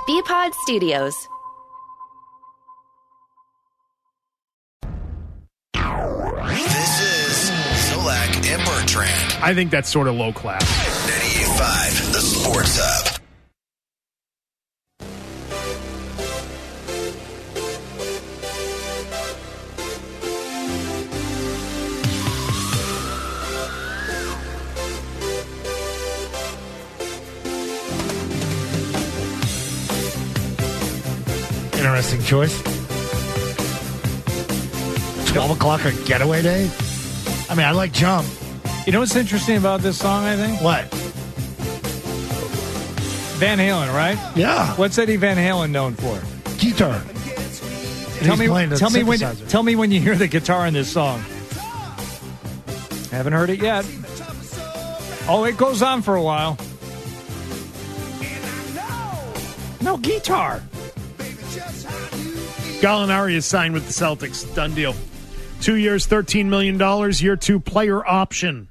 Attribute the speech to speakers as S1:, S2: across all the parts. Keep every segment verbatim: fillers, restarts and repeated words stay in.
S1: B-Pod Studios.
S2: This is Zolak and Bertrand.
S3: I think that's sort of low class.
S2: ninety-eight point five, the Sports Hub.
S4: Interesting choice. twelve o'clock or getaway day? I mean, I like Jump.
S5: You know what's interesting about this song, I think?
S4: What?
S5: Van Halen, right?
S4: Yeah.
S5: What's Eddie Van Halen known for?
S4: Guitar.
S5: Tell me,
S4: playing the
S5: tell me when.
S4: synthesizer.
S5: Tell me when you hear the guitar in this song. Haven't heard it yet. Oh, it goes on for a while. No guitar.
S3: Gallinari is signed with the Celtics. Done deal. Two years, thirteen million dollars. Year two player option.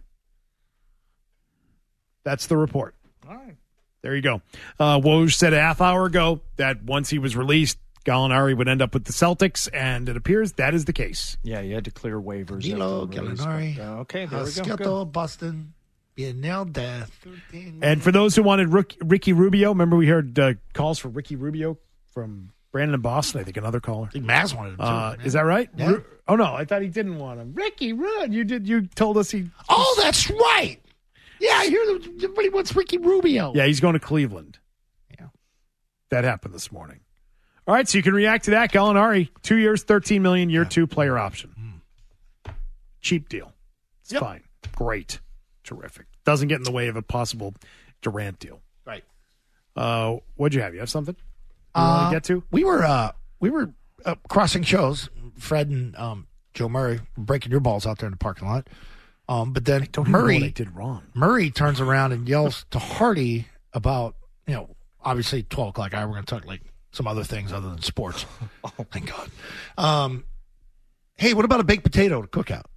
S3: That's the report.
S5: All right.
S3: There you go. Uh, Woj said a half hour ago that once he was released, Gallinari would end up with the Celtics, and it appears that is the case.
S5: Yeah, you had to clear waivers.
S4: Hello,
S5: after the release,
S4: Gallinari.
S5: but, uh, okay, there we go.
S4: Skeletal,
S5: Good.
S4: Boston. Being nailed death.
S3: And for those who wanted Rick, Ricky Rubio, remember we heard uh, calls for Ricky Rubio from Brandon in Boston, I think another caller.
S4: I think Maz wanted him too.
S3: Uh, is that right?
S4: Yeah.
S3: Ru- oh, no, I thought he didn't want him. Ricky, Rud, you did. You told us he...
S4: Oh, that's right. Yeah, I hear that everybody wants Ricky Rubio.
S3: Yeah, he's going to Cleveland.
S4: Yeah.
S3: That happened this morning. All right, so you can react to that. Gallinari, two years, thirteen million dollars, year two player option. Mm. Cheap deal. It's
S4: Yep.
S3: fine. Great. Terrific. Doesn't get in the way of a possible Durant deal.
S4: Right.
S3: Uh, what'd you have? You have something you
S4: Uh,
S3: want to get to?
S4: We were uh, we were uh, crossing shows. Fred and um, Joe Murray were breaking your balls out there in the parking lot. Um, but then
S3: Don't even know
S4: Murray
S3: what I did wrong.
S4: Murray turns around and yells to Hardy about, you know, obviously twelve o'clock hour. We're going to talk like some other things other than sports. Oh, thank God. Um, hey, what about a baked potato to cook out?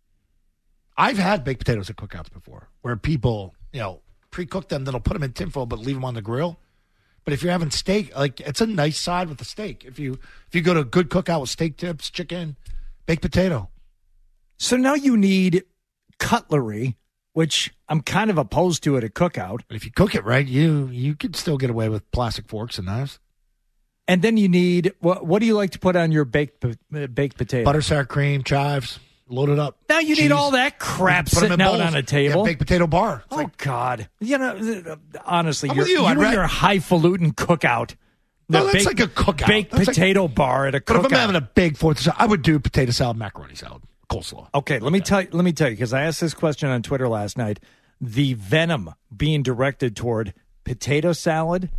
S4: I've had baked potatoes at cookouts before where people, you know, pre-cook them, then they'll put them in tinfoil but leave them on the grill. But if you're having steak, like it's a nice side with the steak. If you if you go to a good cookout with steak tips, chicken, baked potato.
S5: So now you need cutlery, which I'm kind of opposed to at a cookout.
S4: But if you cook it right, you you could still get away with plastic forks and knives.
S5: And then you need, what, what do you like to put on your baked po- uh, baked potato?
S4: Butter, sour cream, chives, load it up.
S5: Now you
S4: Cheese.
S5: need all that crap
S4: Put 'em in
S5: sitting out
S4: bowls.
S5: on a table.
S4: Yeah, baked potato bar. It's
S5: Oh,
S4: like,
S5: God. You know, honestly,
S4: I'm
S5: you're,
S4: with you.
S5: you
S4: I'd
S5: and
S4: ra-
S5: your highfalutin cookout.
S4: No,
S5: The
S4: that's
S5: baked-
S4: like a cookout.
S5: Baked
S4: That's like-
S5: potato bar at a
S4: but if I'm
S5: cookout.
S4: having a big Fourth of July, I would do potato salad, macaroni salad, coleslaw.
S5: Okay, let me tell you, let me tell you, because I asked this question on Twitter last night. The venom being directed toward potato salad,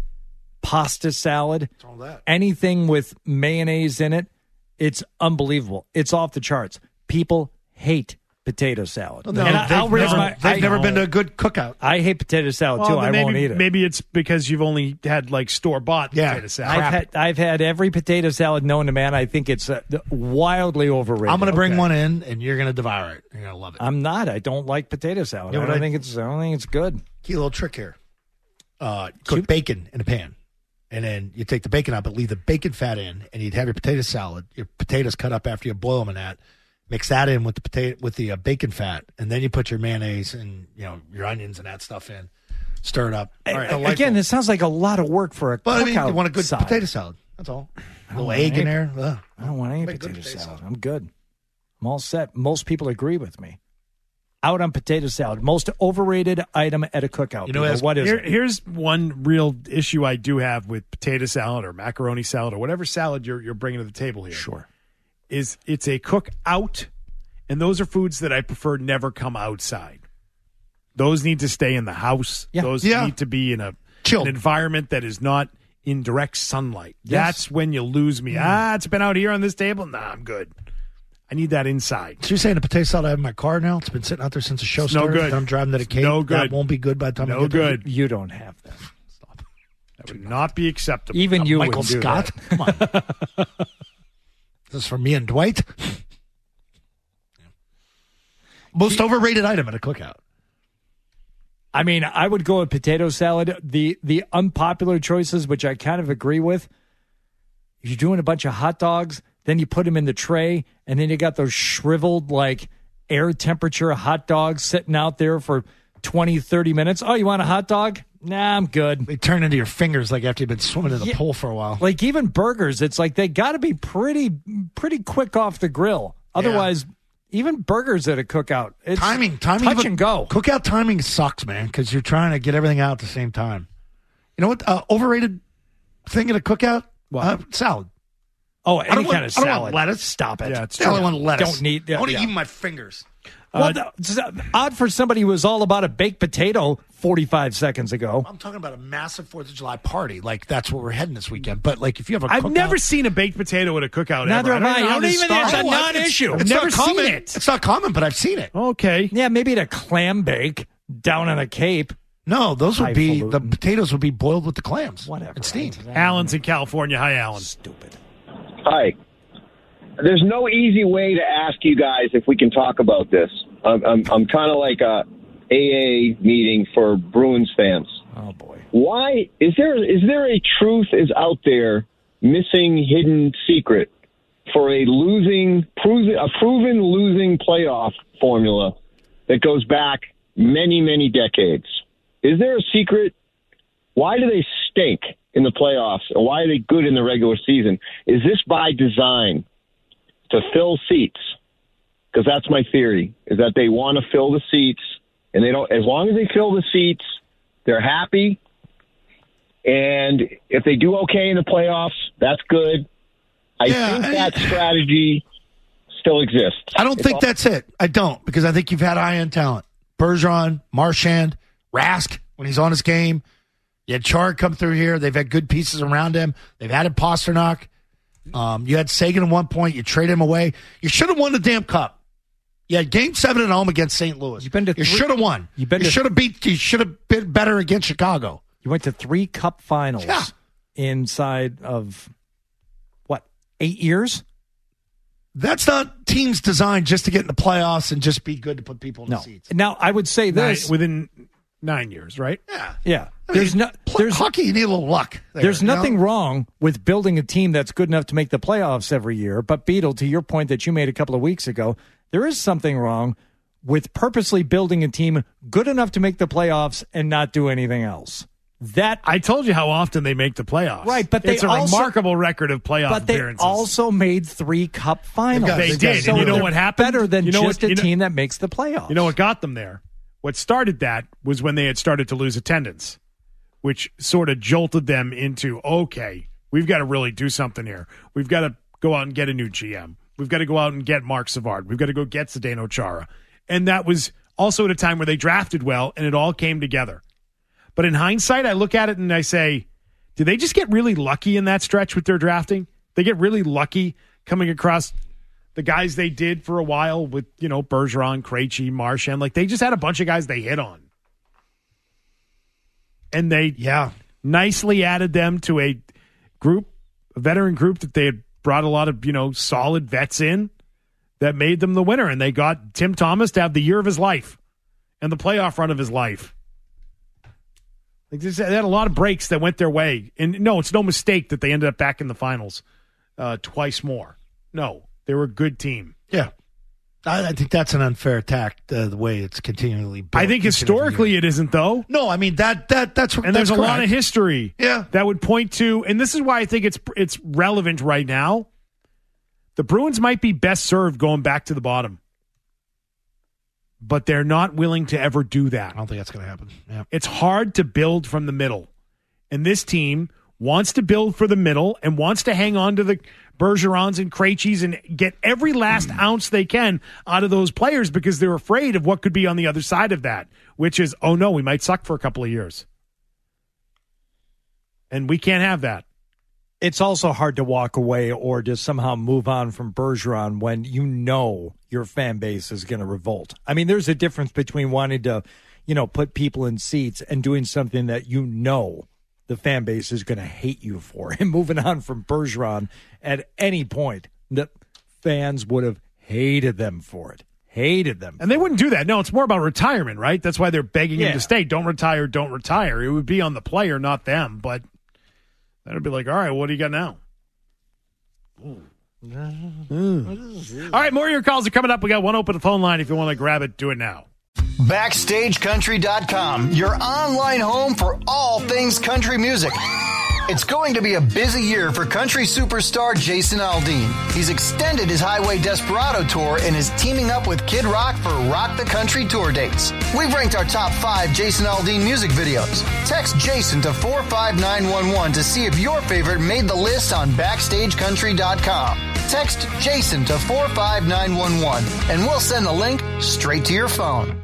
S5: pasta salad,
S4: all that.
S5: anything with mayonnaise in it, it's unbelievable. It's off the charts. People hate potato salad.
S4: No,
S5: and I,
S4: they've
S5: I'll raise
S4: never,
S5: my.
S4: they've
S5: I,
S4: never been to a good cookout.
S5: I hate potato salad too.
S3: Well,
S5: I
S3: maybe,
S5: won't eat it.
S3: Maybe it's because you've only had like store bought
S4: Yeah.
S3: potato salad.
S5: I've had I've had every potato salad known to man. I think it's uh, wildly overrated.
S4: I'm going to bring
S5: Okay.
S4: one in, and you're going to devour it. You're going to love it.
S5: I'm not. I don't like potato salad.
S4: You know
S5: I
S4: what
S5: don't
S4: I-
S5: think it's. I don't think it's good.
S4: Key little trick here. Uh, cook bacon in a pan. And then you take the bacon out, but leave the bacon fat in, and you'd have your potato salad. Your potatoes cut up after you boil them in that. Mix that in with the potato with the uh, bacon fat, and then you put your mayonnaise and you know your onions and that stuff in. Stir it up. All right,
S5: A-
S4: delightful.
S5: Again, this sounds like a lot of work for a
S4: But I mean,
S5: cookout
S4: you want a good
S5: side.
S4: potato salad. That's all. A little
S5: want
S4: egg in
S5: any-
S4: there. Ugh.
S5: I don't want any
S4: Make good
S5: potato
S4: potato
S5: salad.
S4: salad.
S5: I'm good. I'm all set. Most people agree with me. Out on potato salad. Most overrated item at a cookout.
S4: You know,
S5: people.
S4: as-
S5: what is
S3: Here,
S5: it?
S3: here's one real issue I do have with potato salad or macaroni salad or whatever salad you're you're bringing to the table here.
S5: Sure.
S3: Is it's a cook out, and those are foods that I prefer never come outside. Those need to stay in the house.
S5: Yeah.
S3: Those
S4: Yeah.
S3: need to be in a
S4: Chilled.
S3: an environment that is not in direct sunlight.
S5: Yes.
S3: That's when you lose me. Ah, it's been out here on this table. Nah, I'm good. I need that inside.
S4: So you're saying the potato salad I have in my car now? It's been sitting out there since the show
S3: It's no
S4: started.
S3: good.
S4: I'm driving to the Cape.
S3: No good.
S4: That won't be good by the time I
S3: No
S4: get there.
S3: good.
S5: You don't have that.
S3: That would not be acceptable.
S5: Even you
S4: Michael
S5: wouldn't do
S4: Scott.
S5: that.
S4: Come on. This is for me and Dwight. Most overrated item at a cookout.
S5: I mean, I would go with potato salad. The the unpopular choices, which I kind of agree with, you're doing a bunch of hot dogs, then you put them in the tray, and then you got those shriveled, like, air temperature hot dogs sitting out there for twenty, thirty minutes. Oh, you want a hot dog? Nah, I'm good.
S4: They turn into your fingers like after you've been swimming in the
S5: Yeah.
S4: pool for a while.
S5: Like, even burgers, it's like they got to be pretty pretty quick off the grill. Otherwise, even burgers at a cookout, it's
S4: timing, timing,
S5: touch and go.
S4: Cookout timing sucks, man, because you're trying to get everything out at the same time. You know what? Uh, overrated thing at a cookout?
S5: What?
S4: Uh, salad.
S5: Oh,
S4: I
S5: any
S4: don't
S5: kind
S4: want-
S5: of
S4: I don't want
S5: salad.
S4: lettuce.
S5: Stop it.
S3: Yeah, it's
S4: I only
S3: true.
S4: want lettuce.
S5: Don't need- yeah,
S4: I want to
S5: yeah.
S4: eat my fingers.
S5: Well, the- it's odd for somebody who was all about a baked potato forty-five seconds ago.
S4: I'm talking about a massive Fourth of July party. Like, that's where we're heading this weekend. But, like, if you have a
S3: I've
S4: cookout-
S3: never seen a baked potato at a cookout.
S5: Neither
S3: ever.
S5: have I.
S3: don't know
S5: I
S3: how
S5: don't
S3: this
S5: even-
S3: started.
S5: it's a
S4: Oh, it's-
S5: non-issue.
S4: It's,
S3: I've
S4: not
S3: never
S4: common.
S3: seen it.
S4: It's not common, but I've seen it.
S3: Okay.
S5: Yeah, maybe at a clam bake down on a Cape.
S4: No, those would be, the
S5: Highfalutin.
S4: potatoes would be boiled with the clams.
S5: Whatever.
S4: And steamed.
S3: Alan's in California. Hi, Alan.
S5: Stupid.
S1: Hi. There's no easy way to ask you guys if we can talk about this. I'm, I'm, I'm kind of like a A A meeting for Bruins fans.
S5: Oh, boy.
S1: Why is there is there a truth is out there, missing hidden secret for a losing, proven, a proven losing playoff formula that goes back many, many decades? Is there a secret? Why do they stink in the playoffs, and why are they good in the regular season? Is this by design to fill seats? Because that's my theory, is that they want to fill the seats, and they don't. As long as they fill the seats, they're happy. And if they do okay in the playoffs, that's good. I
S4: Yeah,
S1: think
S4: I-
S1: that strategy still exists.
S4: I don't
S1: It's
S4: think
S1: all-
S4: that's it. I don't, because I think you've had high-end talent. Bergeron, Marchand, Rask, when he's on his game. You had Char come through here. They've had good pieces around him. They've added Pasternak. Um, you had Sagan at one point. You traded him away. You should have won the damn cup. You had Game Seven at home against Saint Louis.
S5: You've been to
S4: you
S5: three-
S4: should have won.
S5: You've been
S4: you
S5: to-
S4: should have beat. You should have been better against Chicago.
S5: You went to three cup finals
S4: Yeah.
S5: inside of, what, eight years?
S4: That's not teams designed just to get in the playoffs and just be good to put people in
S5: No.
S4: the seats.
S5: Now, I would say
S3: Nine,
S5: this.
S3: within nine years, right?
S4: Yeah,
S5: yeah.
S4: I mean,
S5: There's no,
S4: pl-
S5: there's,
S4: hockey. You need a little luck. there,
S5: There's
S4: you know?
S5: nothing wrong with building a team that's good enough to make the playoffs every year. But, Beetle, to your point that you made a couple of weeks ago, there is something wrong with purposely building a team good enough to make the playoffs and not do anything else. That,
S3: I told you how often they make the playoffs.
S5: Right, but they
S3: it's a
S5: also-
S3: remarkable record of playoff
S5: but they
S3: appearances.
S5: also made three cup finals.
S3: They did,
S5: So
S3: and you know
S5: they're
S3: what happened?
S5: Better than
S3: You know
S5: just
S3: what-
S5: a
S3: you know-
S5: team that makes the playoffs.
S3: You know what got them there? What started that was when they had started to lose attendance, which sort of jolted them into, okay, we've got to really do something here. We've got to go out and get a new G M. We've got to go out and get Mark Savard. We've got to go get Zdeno Chara. And that was also at a time where they drafted well, and it all came together. But in hindsight, I look at it and I say, did they just get really lucky in that stretch with their drafting? They get really lucky coming across the guys they did for a while with, you know, Bergeron, Krejci, Marchand. Like, they just had a bunch of guys they hit on. And they
S4: Yeah.
S3: nicely added them to a group, a veteran group that they had brought a lot of, you know, solid vets in that made them the winner. And they got Tim Thomas to have the year of his life and the playoff run of his life. Like, they had a lot of breaks that went their way. And no, it's no mistake that they ended up back in the finals uh, twice more. No, they were a good team.
S4: Yeah. I, I think that's an unfair attack, uh, the way it's continually built.
S3: I think
S4: each and every
S3: historically
S4: year.
S3: it isn't, though.
S4: No, I mean, that that that's
S3: And
S4: that's
S3: there's a lot
S4: correct.
S3: of history
S4: Yeah.
S3: that would point to, and this is why I think it's it's relevant right now. The Bruins might be best served going back to the bottom, but they're not willing to ever do that.
S4: I don't think that's going to happen. Yeah.
S3: It's hard to build from the middle, and this team wants to build for the middle and wants to hang on to the Bergerons and Krejcis and get every last ounce they can out of those players because they're afraid of what could be on the other side of that, which is, oh no, we might suck for a couple of years. And we can't have that.
S5: It's also hard to walk away or to somehow move on from Bergeron when you know your fan base is going to revolt. I mean, there's a difference between wanting to, you know, put people in seats and doing something that you know the fan base is going to hate you for. And moving on from Bergeron at any point, the fans would have hated them for it. hated them.
S3: And they wouldn't do that. No, it's more about retirement, right? That's why they're begging
S5: Yeah.
S3: him to stay. Don't retire, don't retire. It would be on the player, not them. But that would be like, all right, what do you got now? Mm. All right, more of your calls are coming up. We got one open phone line. If you want to grab it, do it now.
S2: Backstage Country dot com, your online home for all things country music. It's going to be a busy year for country superstar Jason Aldean. He's extended his Highway Desperado tour and is teaming up with Kid Rock for Rock the Country tour dates. We've ranked our top five Jason Aldean music videos. Text Jason to four five nine one one to see if your favorite made the list on Backstage Country dot com. Text Jason to four five nine one one and we'll send the link straight to your phone.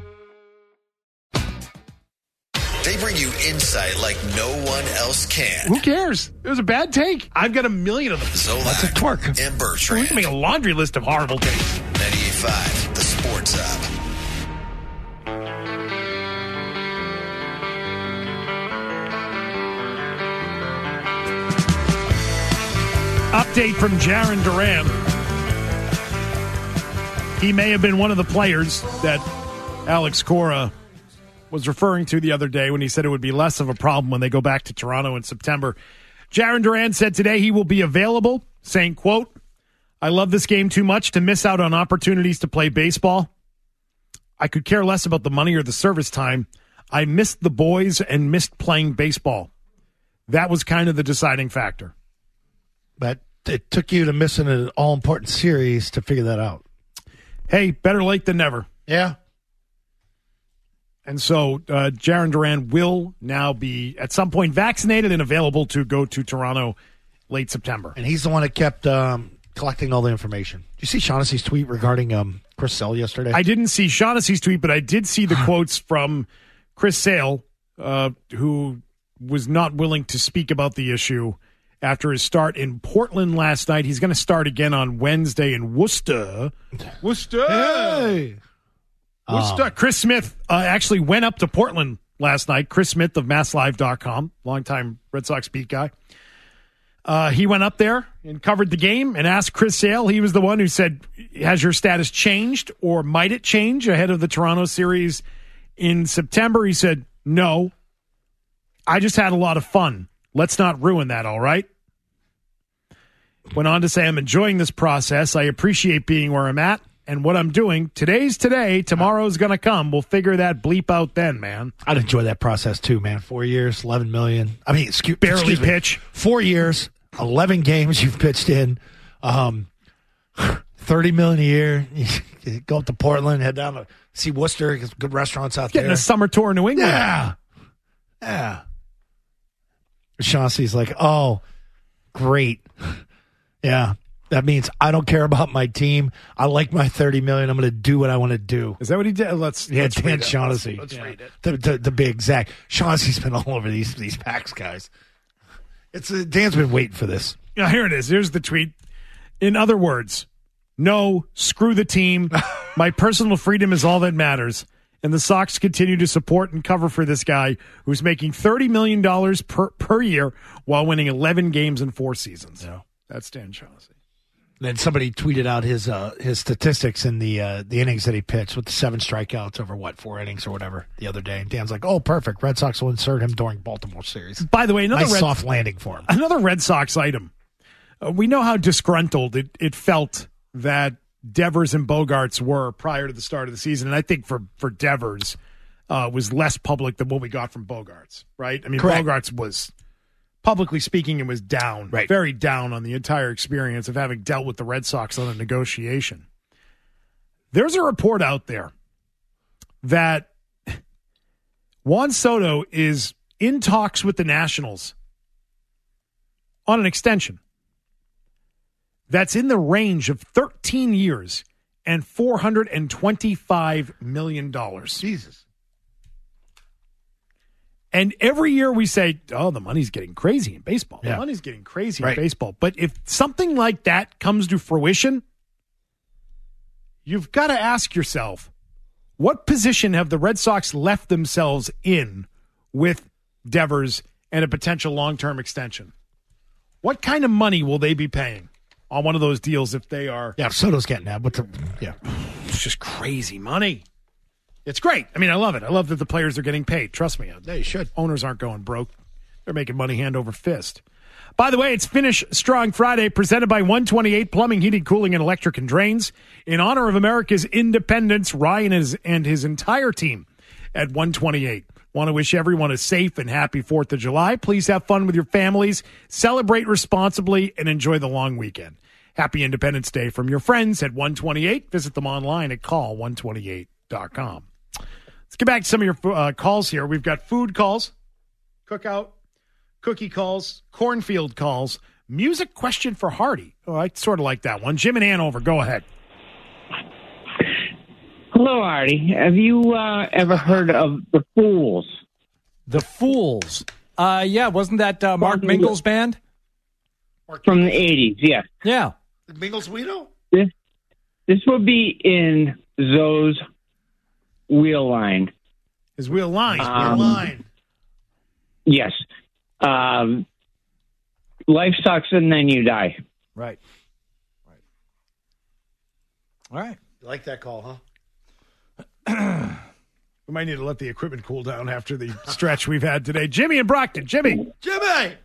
S2: They bring you insight like no one else can.
S3: Who cares? It was a bad take. I've got a million of them.
S2: Zolak
S3: That's a twerk.
S2: and
S3: We
S2: Bertrand.
S3: can make a laundry list of horrible takes.
S2: ninety-eight point five, The Sports Up.
S3: Update from Jaron Duran. He may have been one of the players that Alex Cora was referring to the other day when he said it would be less of a problem when they go back to Toronto in September. Jaron Duran said today he will be available, saying, quote, I love this game too much to miss out on opportunities to play baseball. I could care less about the money or the service time. I missed the boys and missed playing baseball. That was kind of the deciding factor.
S4: But it took you to missing an all-important series to figure that out.
S3: Hey, better late than never.
S4: Yeah.
S3: And so uh, Jaron Duran will now be, at some point, vaccinated and available to go to Toronto late September.
S4: And he's the one that kept um, collecting all the information. Did you see Shaughnessy's tweet regarding um, Chris Sale yesterday?
S3: I didn't see Shaughnessy's tweet, but I did see the quotes from Chris Sale, uh, who was not willing to speak about the issue after his start in Portland last night. He's going to start again on Wednesday in Worcester. Worcester!
S4: Hey!
S3: Worcester.
S4: Um,
S3: Chris Smith uh, actually went up to Portland last night. Chris Smith of Mass Live dot com, longtime Red Sox beat guy. Uh, he went up there and covered the game and asked Chris Sale. He was the one who said, has your status changed or might it change ahead of the Toronto series in September? He said, no. I just had a lot of fun. Let's not ruin that, all right? Went on to say, I'm enjoying this process. I appreciate being where I'm at and what I'm doing. Today's today. Tomorrow's going to come. We'll figure that bleep out then, man.
S4: I'd enjoy that process too, man. Four years, eleven million. I mean, excuse,
S3: Barely
S4: excuse me.
S3: pitch.
S4: Four years, eleven games you've pitched in, um, thirty million a year. You go up to Portland, head down to see Worcester. There's good restaurants out
S3: Getting
S4: there.
S3: a summer tour in New England.
S4: Yeah, yeah. Chauncey's like, oh, great. Yeah, that means I don't care about my team. I like my thirty million. I'm going to do what I want to do.
S3: Is that what he did? Let's,
S4: Yeah,
S3: let's
S4: Dan
S3: read it.
S4: Shaughnessy.
S3: Let's, let's
S4: Yeah.
S3: read it.
S4: The, the, the big Zach. Shaughnessy's been all over these these Pax guys. It's uh, Dan's been waiting for this.
S3: Yeah, here it is. Here's the tweet. In other words, no, screw the team. My personal freedom is all that matters. And the Sox continue to support and cover for this guy who's making thirty million dollars per, per year while winning eleven games in four seasons.
S4: Yeah.
S3: That's Dan Shaughnessy.
S4: Then somebody tweeted out his uh, his statistics in the uh, the innings that he pitched with the seven strikeouts over what four innings or whatever the other day. And Dan's like, "Oh, perfect. Red Sox will insert him during Baltimore series."
S3: By the way, another
S4: Nice
S3: Red,
S4: soft landing for him.
S3: another Red Sox item. Uh, we know how disgruntled it, it felt that Devers and Bogarts were prior to the start of the season. And I think for, for Devers uh, was less public than what we got from Bogarts, right? I mean,
S4: Correct.
S3: Bogarts was, publicly speaking, it was down,
S4: Right.
S3: very down on the entire experience of having dealt with the Red Sox on a negotiation. There's a report out there that Juan Soto is in talks with the Nationals on an extension that's in the range of thirteen years and four hundred twenty-five million dollars.
S4: Jesus.
S3: And every year we say, oh, the money's getting crazy in baseball. The
S4: Yeah.
S3: money's getting crazy
S4: Right.
S3: in baseball. But if something like that comes to fruition, you've got to ask yourself, what position have the Red Sox left themselves in with Devers and a potential long-term extension? What kind of money will they be paying on one of those deals if they are
S4: Yeah, Soto's getting that. But the, yeah,
S3: it's just crazy money. It's great. I mean, I love it. I love that the players are getting paid. Trust me.
S4: They should.
S3: Owners aren't going broke. They're making money hand over fist. By the way, it's Finish Strong Friday, presented by one twenty-eight Plumbing, Heating, Cooling, and Electric and Drains. In honor of America's independence, Ryan is, and his entire team at one twenty-eight want to wish everyone a safe and happy fourth of July. Please have fun with your families, celebrate responsibly, and enjoy the long weekend. Happy Independence Day from your friends at one twenty-eight. Visit them online at call one twenty-eight dot com. Let's get back to some of your uh, calls here. We've got food calls, cookout, cookie calls, cornfield calls, music question for Hardy. Oh, I sort of like that one. Jim in Hanover, go ahead.
S6: Hello, Artie. Have you uh, ever heard of The Fools?
S5: The Fools. Uh, yeah, wasn't that uh, Mark Mingle's band?
S6: From the eighties, yes.
S5: Yeah.
S4: Mingle's Guido?
S6: This, this would be in Zoe's wheel line.
S3: His wheel line.
S6: Um,
S3: wheel line.
S6: Yes. Um, life sucks and then you die.
S5: Right. Right. All right.
S4: You like that call, huh?
S3: We might need to let the equipment cool down after the stretch we've had today. Jimmy and Brockton. Jimmy.
S4: Jimmy!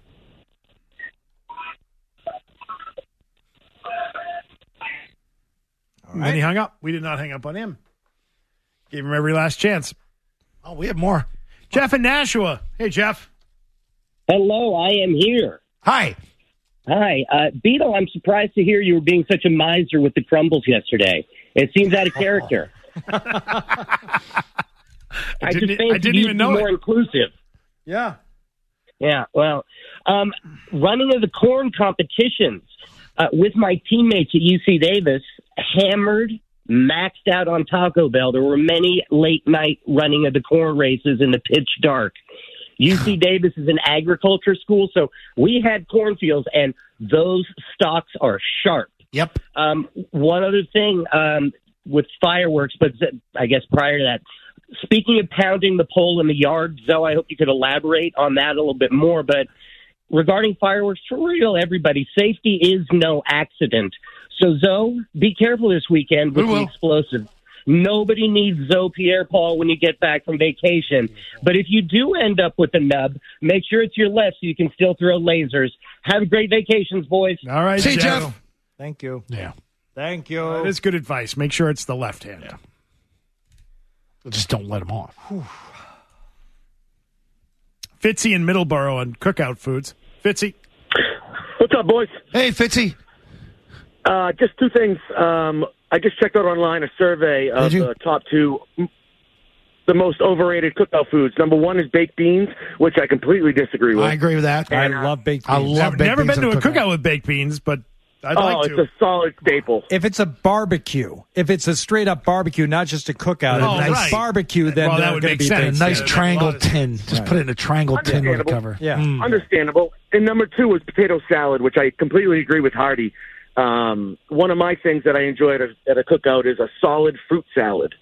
S3: All right. And then he hung up. We did not hang up on him. Gave him every last chance.
S4: Oh, we have more.
S3: Jeff in Nashua. Hey, Jeff.
S7: Hello, I am here.
S4: Hi.
S7: Hi. Uh, Beetle, I'm surprised to hear you were being such a miser with the crumbles yesterday. It seems out of character.
S3: I
S7: I
S3: didn't,
S7: just
S3: I
S7: fancied
S3: didn't
S7: you
S3: even
S7: to be
S3: know
S7: more
S3: it.
S7: inclusive.
S3: Yeah.
S7: Yeah, well, um, running of the corn competitions uh, with my teammates at U C Davis, hammered, maxed out on Taco Bell. There were many late night running of the corn races in the pitch dark. U C Davis is an agriculture school, so we had cornfields, and those stalks are sharp.
S4: Yep.
S7: Um, one other thing um, with fireworks, but I guess prior to that, speaking of pounding the pole in the yard, Zoe, I hope you could elaborate on that a little bit more. But regarding fireworks, for real, everybody, safety is no accident. So, Zoe, be careful this weekend with the explosive. Nobody needs Zoe Pierre-Paul when you get back from vacation. But if you do end up with a nub, make sure it's your left so you can still throw lasers. Have great vacations, boys.
S3: All right,
S4: See you,
S3: Jeff.
S4: Jeff.
S5: Thank you.
S4: Yeah.
S5: Thank you.
S3: That is good advice. Make sure it's the left hand.
S4: Yeah. Just don't let them off.
S3: Fitzy in Middleborough on Cookout Foods. Fitzy.
S8: What's up, boys?
S4: Hey, Fitzy.
S8: Uh, just two things. Um, I just checked out online a survey of
S4: Did you?
S8: the top two, the most overrated cookout foods. Number one is baked beans, which I completely disagree with.
S4: I agree with that.
S5: I love baked
S4: I
S5: beans.
S4: love
S3: I've
S4: baked
S3: never
S4: beans
S3: been to a
S4: at a
S3: cookout with baked beans, but I'd
S8: oh,
S3: like
S8: it's
S3: to.
S8: a solid staple.
S5: If it's a barbecue, if it's a straight up barbecue, not just a cookout,
S3: Oh,
S5: a nice
S3: right.
S5: barbecue, then
S3: Well, that
S5: they're
S3: would
S5: going
S3: make
S5: to be
S3: sense.
S4: A
S5: baked
S4: nice
S3: Yeah,
S5: beans.
S4: triangle
S3: a lot of-
S4: tin. Just
S5: Right.
S4: put it in a triangle tin with a
S8: Understandable.
S4: cover.
S5: Yeah.
S4: Mm.
S8: Understandable. And number two was potato salad, which I completely agree with Hardy. Um, one of my things that I enjoy at a, at a cookout is a solid fruit salad.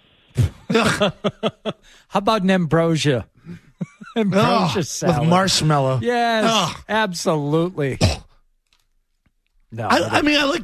S5: How about an ambrosia? ambrosia
S4: Oh,
S5: salad.
S4: with marshmallow.
S5: Yes,
S4: Oh.
S5: absolutely. No,
S4: I, I mean, I like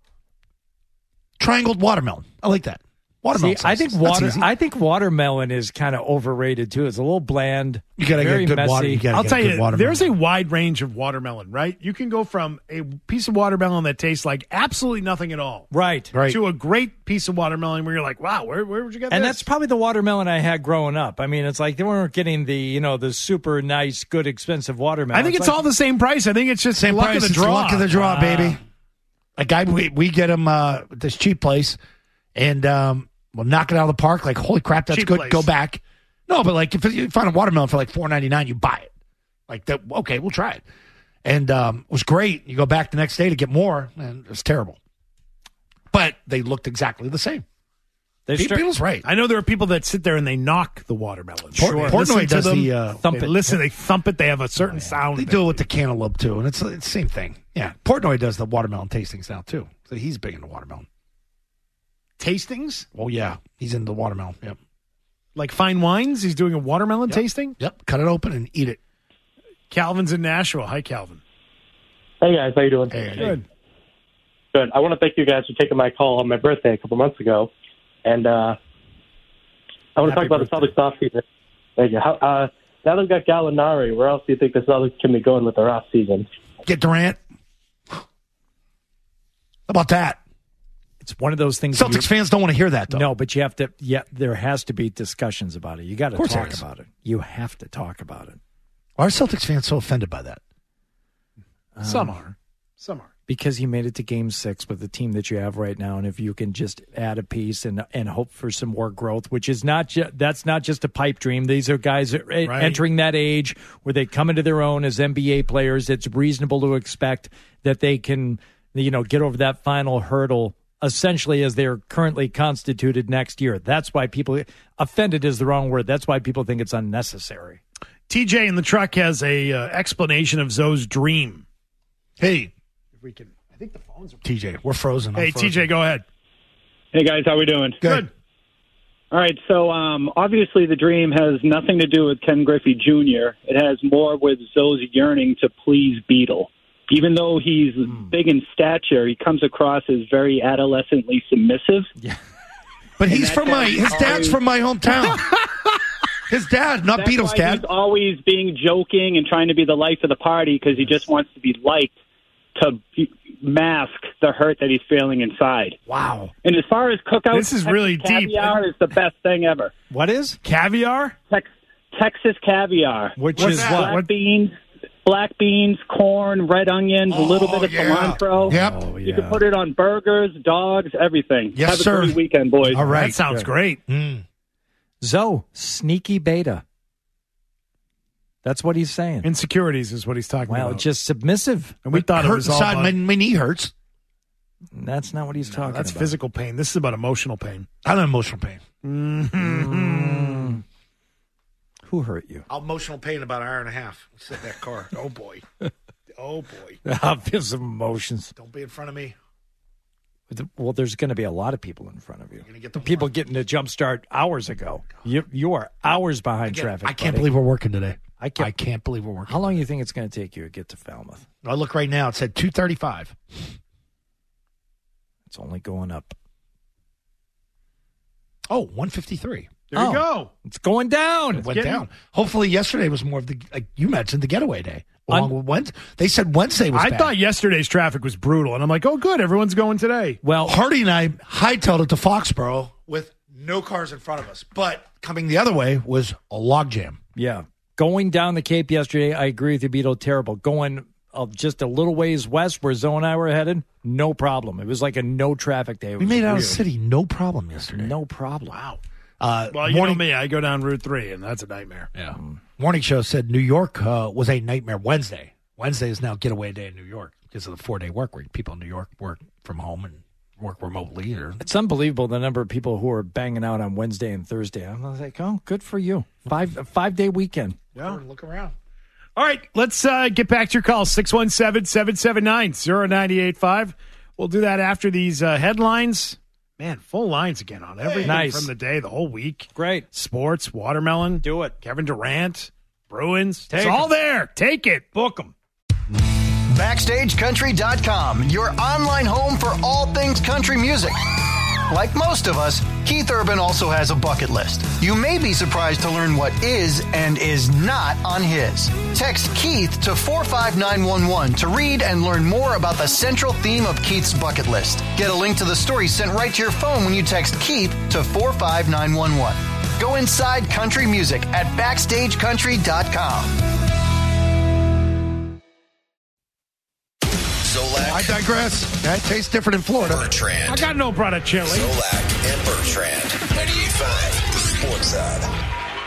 S4: triangled watermelon. I like that. Watermelon.
S5: See, I think
S4: sauce. That's
S5: water.
S4: easy.
S5: I think watermelon is kind of overrated too. It's a little bland.
S4: You gotta
S5: very
S4: get good
S5: messy.
S4: water. You gotta
S3: I'll
S4: get
S3: tell
S4: good
S3: you,
S4: watermelon.
S3: there's a wide range of watermelon, right? You can go from a piece of watermelon that tastes like absolutely nothing at all,
S5: Right.
S4: Right.
S3: to a great piece of watermelon where you're like, wow, where, where would you get
S5: And
S3: this?
S5: that's probably the watermelon I had growing up. I mean, it's like they weren't getting the, you know, the super nice, good, expensive watermelon.
S3: I think it's
S5: like,
S3: all the same price. I think it's just
S4: Same
S3: luck
S4: price.
S3: of the
S4: It's
S3: draw.
S4: luck of the draw,
S5: Ah.
S4: baby. A guy, we, we get him uh, at this cheap place, and um, we'll knock it out of the park. Like, holy crap, that's
S3: Cheap
S4: good.
S3: place.
S4: Go back. No, but like if you find a watermelon for like four ninety nine, you buy it. Like that. Okay, we'll try it. And um, it was great. You go back the next day to get more, and it was terrible. But they looked exactly the same.
S5: They
S4: Pe-
S5: start-
S4: People's right.
S3: I know there are people that sit there and they knock the watermelon.
S4: Por-
S3: Sure.
S4: Portnoy
S3: Listen to
S4: does
S3: them.
S4: the uh,
S5: Thump
S3: They
S5: it.
S3: listen, they thump it. They have a certain sound.
S4: they do it with the cantaloupe too, and it's, it's the same thing. Yeah, Portnoy does the watermelon tastings now too. So he's big into watermelon.
S3: tastings,
S4: Oh yeah, he's into watermelon. Yep.
S3: like fine wines. He's doing a watermelon
S4: Yep.
S3: tasting.
S4: Yep. Cut it open and eat it.
S3: Calvin's in Nashville. Hi, Calvin.
S9: Hey guys, how you doing?
S4: Hey,
S3: Good.
S9: Good. I want to thank you guys for taking my call on my birthday a couple months ago. And uh, I want to talk about birthday. the Celtics offseason. Thank you. How, uh, now they've got Gallinari. Where else do you think the Celtics can be going with their offseason?
S4: Get Durant. How about that?
S5: It's one of those things.
S4: Celtics
S5: you,
S4: fans don't want to hear that, though.
S5: No, but you have to. Yeah, there has to be discussions about it. You got to talk
S4: there
S5: about it. You have to talk about it.
S4: Why are Celtics fans so offended by that?
S5: Um,
S3: Some are. Some are.
S5: Because you made it to Game Six with the team that you have right now, and if you can just add a piece and and hope for some more growth, which is not ju- that's not just a pipe dream. These are guys that are right. entering that age where they come into their own as N B A players. It's reasonable to expect that they can, you know, get over that final hurdle. Essentially, as they're currently constituted next year. That's why people offended is the wrong word. That's why people think it's unnecessary.
S3: T J in the truck has a uh, explanation of Zoe's dream.
S4: Hey,
S3: if we can, I think the phones are.
S4: T J, we're frozen.
S3: Hey,
S4: frozen.
S3: T J, go ahead.
S10: Hey guys, how we doing?
S4: Good. Good.
S10: All right, so um, obviously the dream has nothing to do with Ken Griffey Junior It has more with Zoe's yearning to please Beetle. Even though he's mm. big in stature, he comes across as very adolescently submissive.
S5: Yeah,
S4: but he's from my his dad's always, from my hometown. His dad, not
S10: that's
S4: Beetle's
S10: why
S4: dad.
S10: He's always being joking and trying to be the life of the party because he just wants to be liked to mask the hurt that he's feeling inside.
S5: Wow!
S10: And as far as cookouts,
S3: this is really
S10: Texas
S3: deep.
S10: Caviar is the best thing ever.
S5: What is
S3: caviar?
S10: Tex- Texas caviar,
S5: which
S3: What's
S5: is
S3: that?
S5: what?
S10: Black beans. Black beans, corn, red onions,
S4: oh,
S10: a little bit of
S4: yeah.
S10: cilantro.
S4: Yep.
S5: Oh, yeah.
S10: You can put it on burgers, dogs, everything.
S4: Yes,
S10: Have a
S4: sir.
S10: great weekend, boys.
S4: All right.
S3: That sounds
S5: Good.
S3: great.
S4: Mm.
S5: Zoe, sneaky beta. That's what he's saying.
S3: Insecurities is what he's talking
S5: Well,
S3: about.
S5: just submissive.
S3: And we thought it
S4: hurt
S3: was all
S4: inside.
S3: about,
S4: My, my knee hurts.
S5: That's not what he's
S3: no,
S5: talking
S3: that's
S5: about.
S3: physical pain. This is about emotional pain.
S4: I don't have emotional pain.
S5: Mm. Who hurt you?
S4: Emotional pain about an hour and a half. Sit in that car. Oh, boy. Oh, boy.
S5: I feel some emotions.
S4: Don't be in front of me.
S5: Well, there's going to be a lot of people in front of you.
S4: Gonna get the
S5: people
S4: warrant.
S5: getting a jump start hours ago. You, you are hours behind
S4: Again,
S5: traffic.
S4: I can't
S5: buddy.
S4: believe we're working today.
S5: I can't,
S4: I can't believe we're working.
S5: How long do you think it's going to take you to get to Falmouth?
S4: I look right now. It said two thirty-five.
S5: It's only going up.
S4: Oh, one fifty-three.
S3: There
S5: Oh.
S3: you go.
S5: It's going down.
S4: It went
S3: getting-
S4: down. Hopefully yesterday was more of the, like you mentioned, the getaway day.
S5: Un-
S4: Along with Wednesday. They said Wednesday was
S3: I
S4: bad.
S3: thought yesterday's traffic was brutal, and I'm like, oh, good, everyone's going today.
S5: Well,
S4: Hardy and I hightailed it to Foxborough with no cars in front of us. But coming the other way was a logjam.
S5: yeah. Going down the Cape yesterday, I agree with you, Beetle, terrible. Going uh, just a little ways west where Zoe and I were headed, no problem. It was like a no traffic day. It
S4: We
S5: was
S4: made it out of
S5: weird.
S4: the city, no problem yesterday.
S5: No problem.
S4: Wow. Uh,
S3: Well, you
S4: morning,
S3: know me, I go down Route three, and that's a nightmare.
S4: Yeah. Morning show said New York uh, was a nightmare Wednesday. Wednesday is now getaway day in New York because of the four-day work week. People in New York work from home and work remotely. Or
S5: It's unbelievable the number of people who are banging out on Wednesday and Thursday. I'm like, oh, good for you. Five a five day weekend.
S3: Yeah.
S4: Look around.
S3: All right, let's uh, get back to your call, six one seven, seven seven nine, zero nine eight five. We'll do that after these uh, headlines. Man, full lines again on everything
S5: Nice.
S3: from the day, the whole week.
S5: Great.
S3: Sports, watermelon.
S5: Do it.
S3: Kevin Durant, Bruins.
S5: Take
S3: it's all
S5: 'em.
S3: there. Take it. Book them.
S2: Backstage Country dot com, your online home for all things country music. Like most of us, Keith Urban also has a bucket list. You may be surprised to learn what is and is not on his. Text Keith to four five nine one one to read and learn more about the central theme of Keith's bucket list. Get a link to the story sent right to your phone when you text Keith to four five nine one one. Go inside country music at Backstage Country dot com.
S11: Zolak.
S4: I digress. That tastes different in Florida.
S11: Bertrand.
S3: I got no product chili.
S11: Zolak and Bertrand. ninety-eight point five Sports Hub.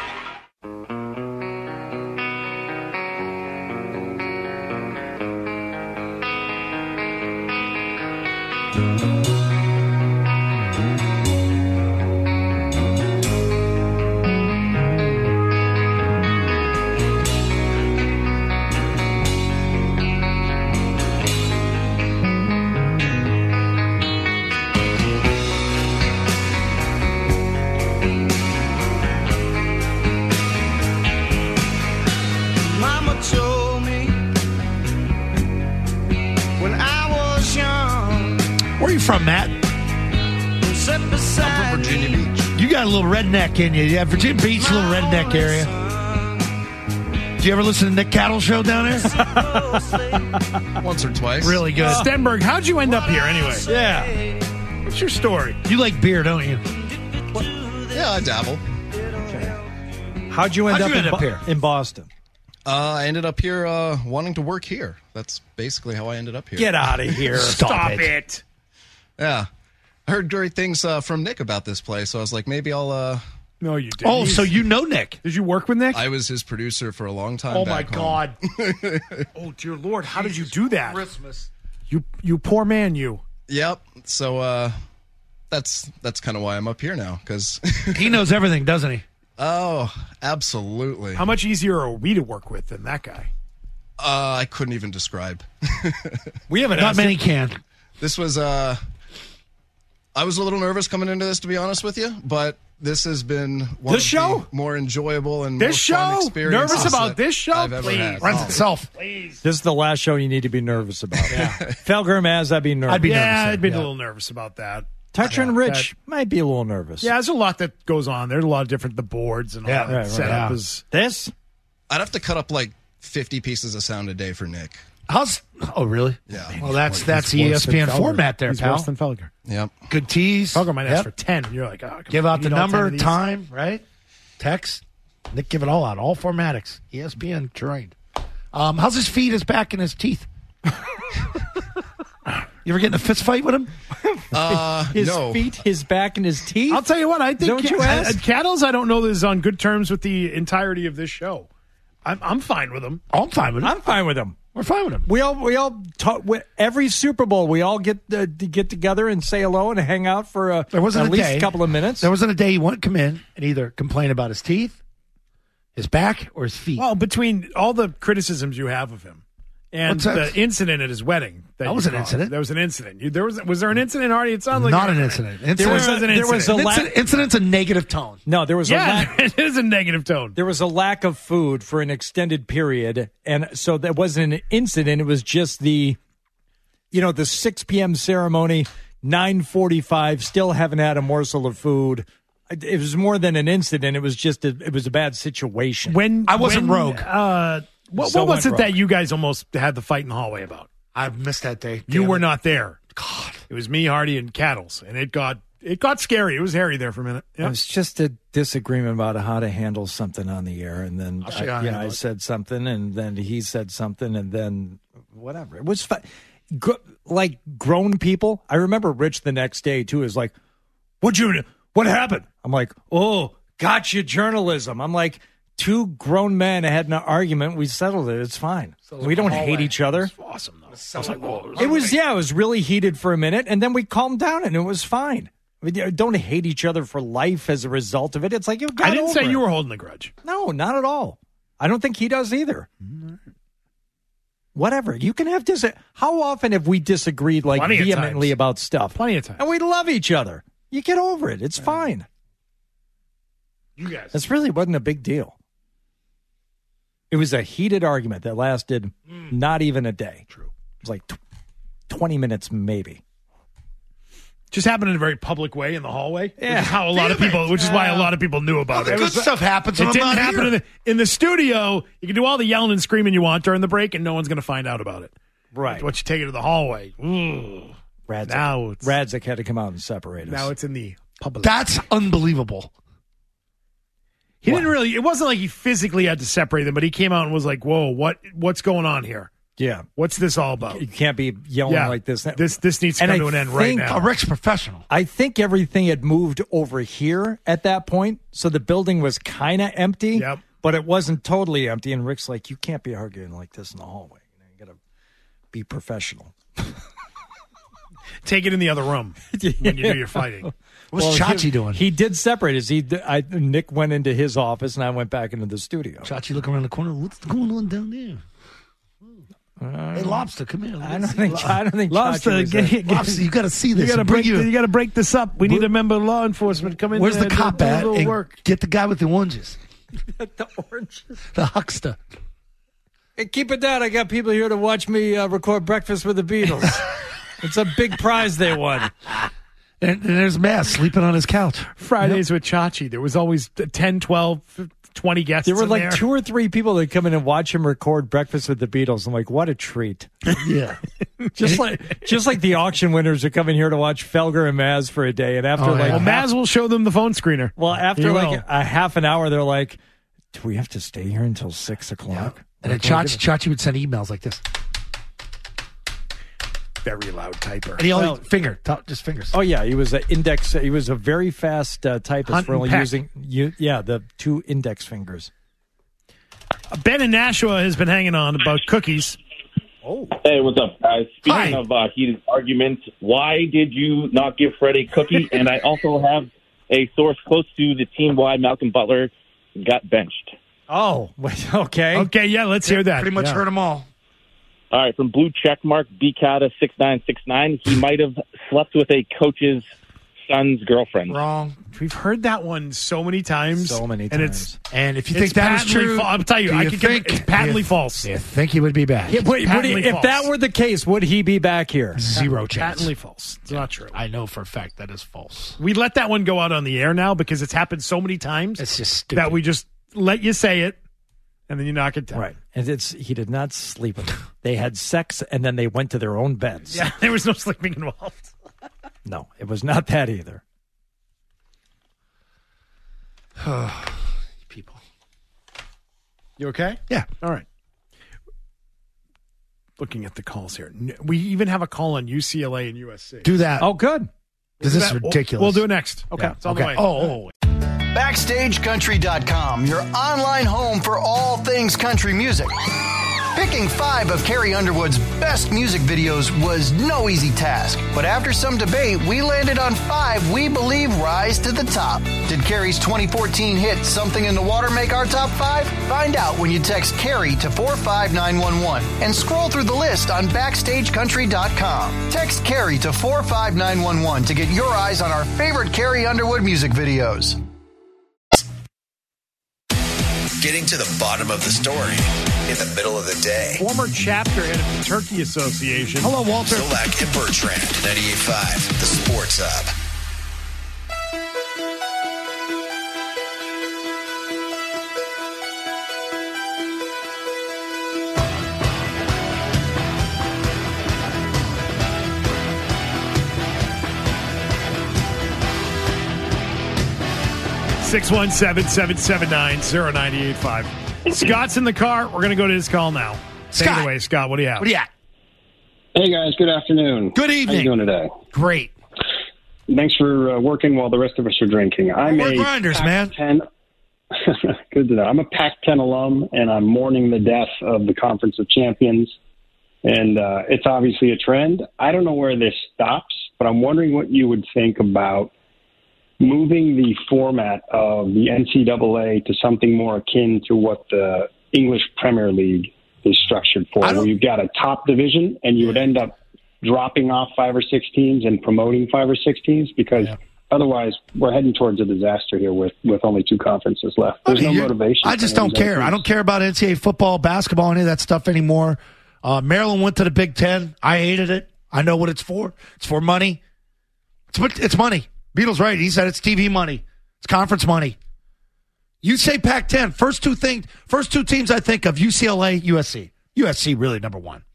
S12: Mama told me when I was young,
S4: Where are you from, Matt?
S12: sit beside beside
S13: I'm from Virginia
S12: me.
S13: Beach.
S4: You got a little redneck in you. Yeah, Virginia Beach, a little redneck area. Did you ever listen to Nick Cattle show down there?
S13: Once or twice.
S4: Really good.
S3: Stenberg, how'd you end up here anyway?
S4: Yeah.
S3: What's your story?
S4: You like beer, don't you?
S13: Yeah, I dabble.
S5: How'd you end
S4: How'd
S5: up,
S4: you end
S5: in,
S4: up
S5: Bo-
S4: here?
S5: in Boston?
S13: Uh, I ended up here uh, wanting to work here. That's basically how I ended up here.
S5: Get out of here.
S4: Stop,
S3: Stop
S4: it.
S3: it.
S13: Yeah. I heard great things uh, from Nick about this place, so I was like, maybe I'll... Uh,
S3: No, you didn't.
S4: Oh,
S3: He's-
S4: so you know Nick.
S3: Did you work with Nick?
S13: I was his producer for a long time
S3: Oh, my
S13: back home.
S3: God. Oh, dear Lord. How did you do that?
S4: Christmas.
S3: You you poor man, you.
S13: Yep. So uh, that's that's kind of why I'm up here now, because...
S4: He knows everything, doesn't he?
S13: Oh, absolutely.
S3: How much easier are we to work with than that guy?
S13: Uh, I couldn't even describe.
S5: We haven't
S4: Not
S5: asked
S4: many
S5: him-
S4: can.
S13: This was... Uh, I was a little nervous coming into this, to be honest with you, but this has been one
S3: This
S13: of
S3: show?
S13: the more enjoyable and
S3: This
S13: more fun
S3: show?
S13: experiences
S3: Nervous about
S13: that
S3: this show?
S13: I've ever
S3: Please.
S13: had.
S4: Runs
S13: Oh.
S4: itself.
S3: Please.
S5: This is the last show you need to be nervous about. Yeah. Felger Maz, I'd be nervous.
S4: I'd be
S3: yeah,
S4: nervous,
S3: I'd be
S4: yeah.
S3: a little nervous about that.
S5: Toucher and
S3: Yeah,
S5: Rich might be a little nervous.
S3: Yeah, there's a lot that goes on. There's a lot of different the boards and all
S4: Yeah,
S3: that
S5: right, right,
S3: setup
S4: yeah.
S3: is.
S5: This?
S13: I'd have to cut up like fifty pieces of sound a day for Nick.
S4: How's? Oh, really?
S13: Yeah.
S4: Well, that's
S3: He's
S4: that's
S3: worse
S4: E S P N
S3: than Felger.
S4: format there,
S3: He's
S4: pal.
S3: worse than Felger.
S13: Yep.
S4: Good tease.
S3: Felger might
S4: Yep.
S3: ask for ten. And you're like, oh, come
S4: Give
S3: on,
S4: out
S3: you
S4: the
S3: need all ten
S4: number,
S3: of these?
S4: time, right? Text. Nick, give it all out. All formatics. E S P N trained. Um, how's his feet, his back, and his teeth? You ever get in a fist fight with him?
S13: Uh,
S5: His
S13: no.
S5: feet, his back, and his teeth?
S3: I'll tell you what. I
S5: Is that
S3: think
S5: what you
S3: Ca-
S5: asked?
S3: uh, Cattles. I don't know is on good terms with the entirety of this show. I'm I'm fine with him.
S4: Oh, I'm fine with him.
S5: I'm fine with him.
S4: We're fine with him.
S5: We all we all talk with every Super Bowl. We all get uh, to get together and say hello and hang out for uh,
S4: There wasn't
S5: at
S4: a
S5: least
S4: day.
S5: a couple of minutes.
S4: There wasn't a day he wouldn't come in and either complain about his teeth, his back, or his feet.
S3: Well, between all the criticisms you have of him and
S4: What's that?
S3: the incident at his wedding,
S4: That
S3: you
S4: was an
S3: caused,
S4: incident.
S3: There was an incident. You, there was was there an incident, Artie? It sounds like
S4: Not
S3: there
S4: an
S3: was
S4: incident.
S3: There
S4: Incident-
S3: was, an
S5: there was a
S3: incident.
S5: lack-
S4: Incident, incident's a negative tone.
S5: no, there was a
S3: Yeah,
S5: lack.
S3: it is a negative tone.
S5: There was a lack of food for an extended period, and so that wasn't an incident. It was just the, you know, the six p.m. ceremony, nine forty-five. Still haven't had a morsel of food. It was more than an incident. It was just a, it was a bad situation.
S3: When
S4: I wasn't
S3: when,
S4: rogue.
S3: Uh, what,
S5: So
S3: what was
S5: went
S3: it that
S5: rogue.
S3: you guys almost had the fight in the hallway about?
S4: I missed that day.
S3: You
S4: Damn
S3: were
S4: it.
S3: not there.
S4: God.
S3: It was me, Hardy, and Cattles, and it got it got scary. It was hairy there for a minute.
S5: It
S3: Yeah.
S5: was just a disagreement about how to handle something on the air, and then
S4: I'll show you
S5: I,
S4: how to
S5: you know,
S4: handle
S5: I
S4: it.
S5: said something, and then he said something, and then whatever. It was fun. Gr- like grown people. I remember Rich the next day too is like, "What you? What happened?" I'm like, "Oh, gotcha, journalism." I'm like, two grown men had an argument. We settled it. It's fine. We don't hate each other.
S3: Awesome though. I was like, whoa.
S5: It was yeah, it was really heated for a minute, and then we calmed down, and it was fine. We don't hate each other for life as a result of it. It's like you got
S3: I didn't
S5: over
S3: say
S5: it.
S3: you were holding a grudge.
S5: No, not at all. I don't think he does either. Whatever. You can have dis. How often have we disagreed like
S3: Plenty of
S5: vehemently
S3: times.
S5: about stuff?
S3: Plenty of times.
S5: And we love each other. You get over it. It's fine.
S3: You guys.
S5: This really wasn't a big deal. It was a heated argument that lasted not even a day.
S3: True.
S5: It was like tw- twenty minutes, maybe.
S3: Just happened in a very public way in the hallway.
S5: Yeah.
S3: Which is how a lot of people, which is why a lot of people knew about
S4: All the
S3: it.
S4: good stuff happens when
S3: It
S4: I'm
S3: didn't
S4: not
S3: happen
S4: here.
S3: in the in the studio. You can do all the yelling and screaming you want during the break, and no one's going to find out about it.
S5: Right.
S3: Once you take it to the hallway, ooh,
S5: Radzik,
S3: now it's
S5: Radzik had to come out and separate us.
S3: now it's in the public.
S4: That's unbelievable.
S3: He didn't really. It wasn't like he physically had to separate them, but he came out and was like, "Whoa, what what's going on here?
S5: yeah.
S3: What's this all about?"
S5: You can't be yelling
S3: Yeah,
S5: like this.
S3: This this needs to
S5: And
S3: come
S5: I
S3: to an end right
S5: think-
S3: now.
S4: A Rick's professional.
S5: I think everything had moved over here at that point, so the building was kind of empty,
S3: Yep.
S5: but it wasn't totally empty. And Rick's like, "You can't be arguing like this in the hallway. You, know, you got to be professional."
S3: Take it in the other room when you do your fighting.
S4: What's
S5: Well,
S4: Chachi
S5: he,
S4: doing?
S5: He did separate us. He, I, Nick went into his office, and I went back into the studio.
S4: Chachi looking around the corner. What's going on down there? Hey, Lobster, come here.
S5: I don't think. I don't think.
S3: Lobster,
S5: Chachi was
S3: get-
S5: there.
S3: get-
S4: Lobster, you got to see this.
S3: You got to
S4: and bring
S3: break.
S4: you-
S3: You got to break this up. We need a member of law enforcement come in.
S4: Where's
S3: there
S4: the
S3: and
S4: cop
S3: do a
S4: at?
S3: little
S4: And
S3: work.
S4: get the guy with the oranges.
S5: the oranges.
S4: The huckster.
S5: Hey, keep it down. I got people here to watch me uh, record Breakfast with the Beatles. It's a big prize they won.
S4: And, and there's Matt sleeping on his couch.
S3: Fridays with Chachi. There was always ten, twelve, twenty guests.
S5: There were
S3: in
S5: like
S3: there.
S5: two or three people that come in and watch him record Breakfast with the Beatles. I'm like, what a treat.
S4: Yeah.
S5: just like just like the auction winners are coming here to watch Felger and Maz for a day. And after
S3: Oh,
S5: like
S3: yeah. Well,
S5: half-
S3: Maz will show them the phone screener.
S5: well, after
S3: He
S5: like
S3: will.
S5: a half an hour, they're like, do we have to stay here until six o'clock?
S4: And then Chachi, Chachi would send emails like this.
S3: Very loud typer.
S4: And he only
S5: Well-
S4: finger, top, just fingers.
S5: Oh yeah, he was an index. He was a very fast uh, typist
S3: Hunt
S5: for
S3: and
S5: only
S3: peck.
S5: using you. Yeah, the two index fingers.
S3: Ben in Nashua has been hanging on about cookies.
S5: Oh,
S14: Hey, what's up, guys? Speaking
S3: Hi.
S14: of uh, heated arguments, why did you not give Fred a cookie? And I also have a source close to the team why Malcolm Butler got benched.
S5: oh, wait, okay.
S3: Okay, yeah, let's hear that.
S4: Pretty much
S3: Yeah.
S4: heard them all.
S14: All right, from Blue Checkmark, B C A T A six nine six nine, he might have slept with a coach's son's girlfriend.
S4: Wrong.
S3: We've heard that one so many times.
S5: So many
S3: And it's
S4: And if you
S3: it's
S4: think that is
S3: patently
S4: true,
S3: fa- I'll tell you,
S4: do
S3: I
S4: you
S3: can give
S4: think,
S3: it's patently
S4: you,
S3: false.
S4: You think he would be back?
S5: Yeah, would- would he-
S3: patently
S5: if
S3: false.
S5: that were the case, would he be back here?
S4: Zero chance.
S3: Patently false. It's not true.
S4: I know for a fact that is false.
S3: We let that one go out on the air now because it's happened so many times
S4: It's just stupid.
S3: that we just let you say it and then you knock it down.
S5: Right, and it's he did not sleep with her. They had sex and then they went to their own beds.
S3: Yeah, there was no sleeping involved.
S5: No, it was not that either.
S4: People.
S3: You okay?
S4: Yeah.
S3: All right. Looking at the calls here. N- We even have a call on U C L A and U S C.
S4: Do that.
S5: Oh, good.
S4: Because this is
S3: We'll-
S4: ridiculous.
S3: We'll do it next. Okay.
S4: Yeah.
S3: It's on
S4: okay.
S3: the way.
S4: Oh, oh.
S2: Backstage Country dot com, your online home for all things country music. Picking five of Carrie Underwood's best music videos was no easy task, but after some debate, we landed on five we believe rise to the top. Did Carrie's twenty fourteen hit Something in the Water make our top five? Find out when you text Carrie to four five nine one one and scroll through the list on Backstage Country dot com. Text Carrie to four five nine one one to get your eyes on our favorite Carrie Underwood music videos.
S11: Getting to the bottom of the story in the middle of the day.
S3: Former chapter head of the Turkey Association.
S4: Hello, Walter.
S11: Solak and Bertrand, ninety-eight point five, the Sports Hub.
S3: six one seven, seven seven nine, zero nine eight five. Scott's in the car. We're going to go to his call now. Take
S4: Scott.
S3: it away, Scott. What do you have?
S4: What do you got?
S1: Hey guys, good afternoon.
S4: Good evening.
S1: How you doing today?
S4: Great.
S1: Thanks for uh, working while the rest of us are drinking. I'm
S4: We're
S1: a
S4: grinders, man.
S1: Pac ten Good to know. I'm a Pac ten alum, and I'm mourning the death of the Conference of Champions. And uh, it's obviously a trend. I don't know where this stops, but I'm wondering what you would think about moving the format of the N C double A to something more akin to what the English Premier League is structured for, where you've got a top division and you would end up dropping off five or six teams and promoting five or six teams, because yeah. otherwise we're heading towards a disaster here with, with only two conferences left. There's
S4: I mean,
S1: no motivation.
S4: I just don't care. I don't care about N C double A football, basketball, any of that stuff anymore. Uh, Maryland went to the Big Ten. I hated it. I know what it's for. It's for money. It's, it's money. Beatles right. He said it's T V money. It's conference money. You say Pac ten. First two things. First two teams I think of: U C L A, U S C. U S C really number one.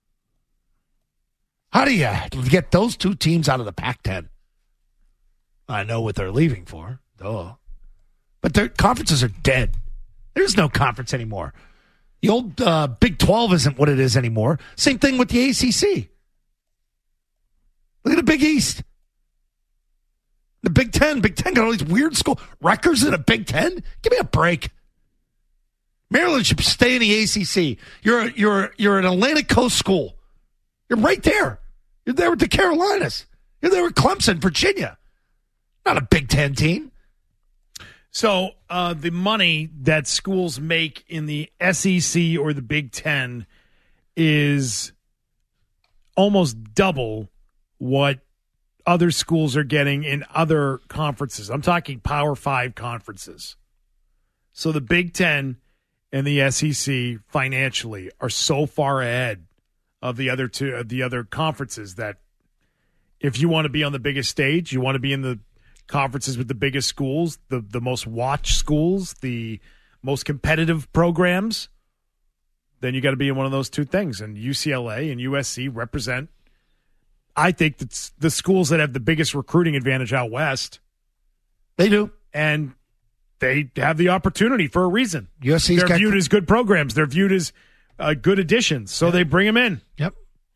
S4: How do you get those two teams out of the Pac ten? I know what they're leaving for. Duh. But their conferences are dead. There's no conference anymore. The old uh, Big twelve isn't what it is anymore. Same thing with the A C C. Look at the Big East. The Big Ten. Big Ten got all these weird school Rutgers in a Big Ten. Give me a break. Maryland should stay in the A C C. You're a, you're you're an Atlantic Coast school. You're right there. You're there with the Carolinas. You're there with Clemson, Virginia. Not a Big Ten team.
S3: So uh, the money that schools make in the S E C or the Big Ten is almost double what other schools are getting in other conferences. I'm talking Power Five conferences. So the Big Ten and the S E C financially are so far ahead of the other two, of the other conferences, that if you want to be on the biggest stage, you want to be in the conferences with the biggest schools, the, the most watched schools, the most competitive programs, then you got to be in one of those two things. And U C L A and U S C represent, I think, that's the schools that have the biggest recruiting advantage out west.
S4: They do.
S3: And they have the opportunity for a reason.
S4: U S C's
S3: They're
S4: got
S3: viewed as good programs. They're viewed as uh, good additions, so they bring them in.
S4: Yep.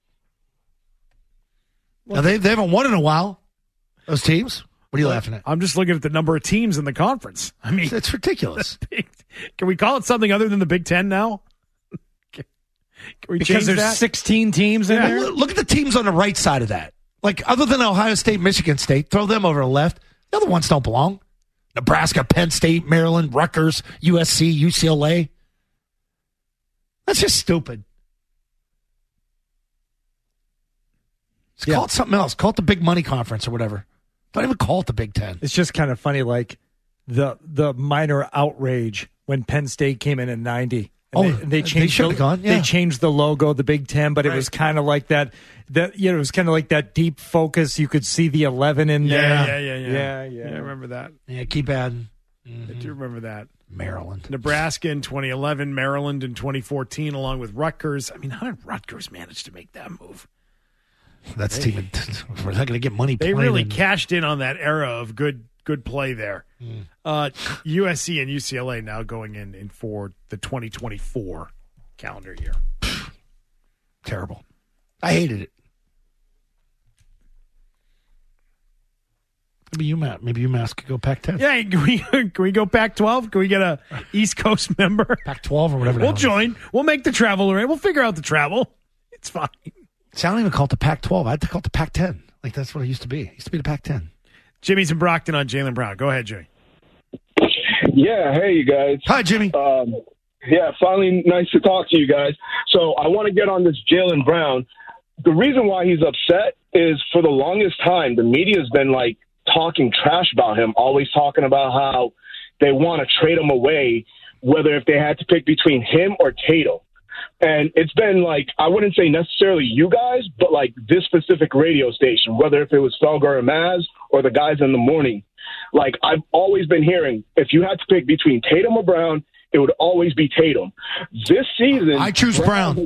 S4: Now, they, they haven't won in a while, those teams. What are you
S3: Well,
S4: laughing at?
S3: I'm just looking at the number of teams in the conference. I mean,
S4: it's ridiculous.
S3: Can we call it something other than the Big Ten now? Can we
S5: Because
S3: change
S5: there's
S3: that?
S5: sixteen teams in
S4: Yeah,
S5: there.
S4: look- Look at the teams on the right side of that. Like, other than Ohio State, Michigan State, throw them over to the left. The other ones don't belong. Nebraska, Penn State, Maryland, Rutgers, U S C, U C L A. That's just stupid. Just
S5: Yeah.
S4: call it something else. Call it the Big Money Conference or whatever. Don't even call it the Big Ten.
S5: It's just kind of funny, like the the minor outrage when Penn State came in in ninety. And
S4: Oh,
S5: they, they
S4: they
S5: changed.
S4: should
S5: the,
S4: have gone, yeah.
S5: They changed the logo, the Big Ten, but it
S3: Right.
S5: was kind of like that. That you know, it was kind of like that deep focus. You could see the eleven in
S3: Yeah,
S5: there.
S3: yeah, yeah, yeah.
S5: yeah, yeah.
S3: Yeah, I remember that.
S4: Yeah, keep adding.
S3: I do remember that.
S4: Maryland.
S3: Nebraska in twenty eleven, Maryland in twenty fourteen, along with Rutgers. I mean, how did Rutgers manage to make that move?
S4: That's team. We're not going to get money.
S3: They
S4: playing
S3: really
S4: in-
S3: cashed in on that era of good good play there.
S4: Mm.
S3: Uh, U S C and U C L A now going in, in for the twenty twenty-four calendar year.
S4: Terrible. I hated it. Maybe UMass. Maybe UMass could go Pac ten.
S3: Yeah, can we, can we go Pac twelve? Can we get a East Coast member?
S4: Pac twelve or whatever. the
S3: We'll
S4: hell.
S3: join. We'll make the travel array. We'll figure out the travel. It's fine.
S4: See, I don't even call it the Pac twelve. I had to call it the Pac ten. Like, that's what it used to be. It used to be the Pac ten.
S3: Jimmy's in Brockton on Jaylen Brown. Go ahead, Jimmy.
S15: Yeah, hey, you guys.
S4: Hi, Jimmy.
S15: Um, yeah, finally nice to talk to you guys. So I want to get on this Jaylen Brown. The reason why he's upset is for the longest time, the media's been, like, talking trash about him, always talking about how they want to trade him away, whether if they had to pick between him or Tatum. And it's been like, I wouldn't say necessarily you guys, but like this specific radio station, whether if it was Felger and Maz or the guys in the morning. Like, I've always been hearing, if you had to pick between Tatum or Brown, it would always be Tatum. This season,
S4: I choose Brown.